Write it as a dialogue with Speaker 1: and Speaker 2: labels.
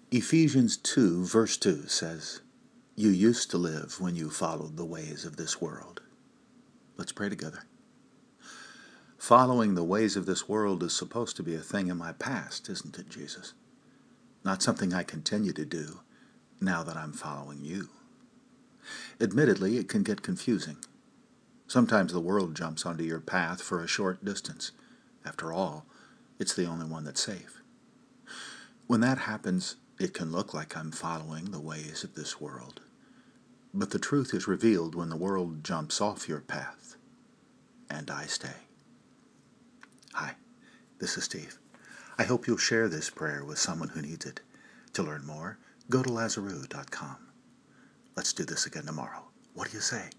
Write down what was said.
Speaker 1: Ephesians 2, verse 2 says, "You used to live when you followed the ways of this world." Let's pray together. Following the ways of this world is supposed to be a thing in my past, isn't it, Jesus? Not something I continue to do now that I'm following you. Admittedly, it can get confusing. Sometimes the world jumps onto your path for a short distance. After all, it's the only one that's safe. When that happens, it can look like I'm following the ways of this world. But the truth is revealed when the world jumps off your path, and I stay. Hi, this is Steve. I hope you'll share this prayer with someone who needs it. To learn more, go to Lazaroo.com. Let's do this again tomorrow. What do you say?